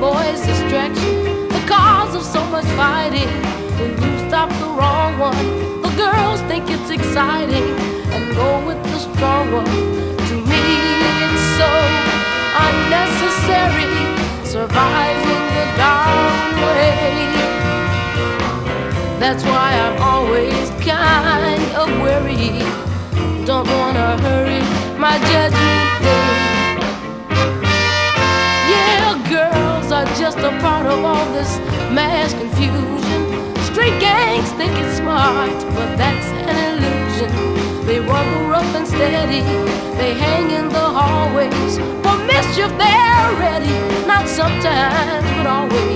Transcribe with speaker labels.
Speaker 1: boy's distraction, the cause of so much fighting. When you stop the wrong one, the girls think it's exciting and go with the strong one. To me, it's so unnecessary, surviving the dark way. That's why I'm always kind of weary. Don't wanna hurry my judgment day. Yeah, girls are just a part of all this mass confusion. Street gangs think it's smart, but that's an illusion. They run rough and steady, they hang in the hallways. For mischief they're ready, not sometimes but always.